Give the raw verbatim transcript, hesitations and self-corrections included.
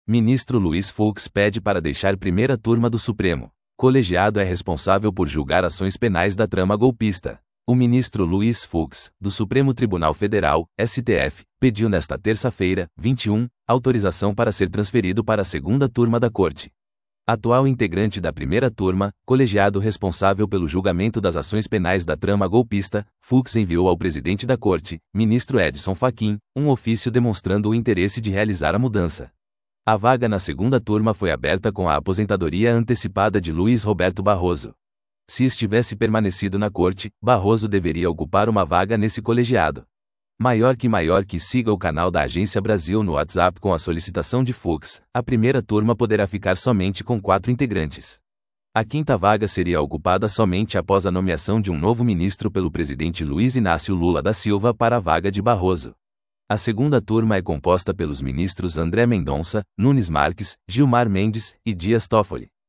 Ministro Luiz Fux pede para deixar primeira turma do Supremo. Colegiado é responsável por julgar ações penais da trama golpista. O ministro Luiz Fux, do Supremo Tribunal Federal, S T F, pediu nesta terça-feira, vinte e um, autorização para ser transferido para a segunda turma da Corte. Atual integrante da primeira turma, colegiado responsável pelo julgamento das ações penais da trama golpista, Fux enviou ao presidente da Corte, ministro Edson Fachin, um ofício demonstrando o interesse de realizar a mudança. A vaga na segunda turma foi aberta com a aposentadoria antecipada de Luiz Roberto Barroso. Se estivesse permanecido na Corte, Barroso deveria ocupar uma vaga nesse colegiado. Maior que maior que siga o canal da Agência Brasil no WhatsApp com a solicitação de Fux, a primeira turma poderá ficar somente com quatro integrantes. A quinta vaga seria ocupada somente após a nomeação de um novo ministro pelo presidente Luiz Inácio Lula da Silva para a vaga de Barroso. A segunda turma é composta pelos ministros André Mendonça, Nunes Marques, Gilmar Mendes e Dias Toffoli.